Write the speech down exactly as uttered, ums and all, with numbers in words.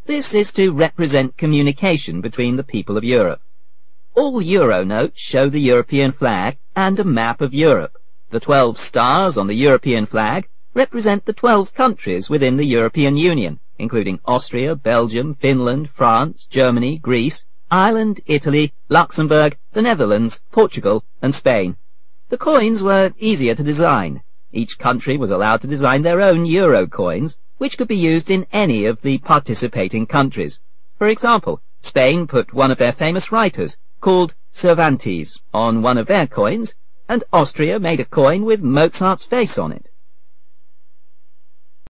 This is to represent communication between the people of Europe. All euro notes show the European flag and a map of Europe. The twelve stars on the European flag represent the twelve countries within the European Union, including Austria, Belgium, Finland, France, Germany, Greece, Ireland, Italy, Luxembourg, the Netherlands, Portugal, and Spain. The coins were easier to design. Each country was allowed to design their own euro coins, which could be used in any of the participating countries. For example, Spain put one of their famous writers, called Cervantes, on one of their coins, and Austria made a coin with Mozart's face on it.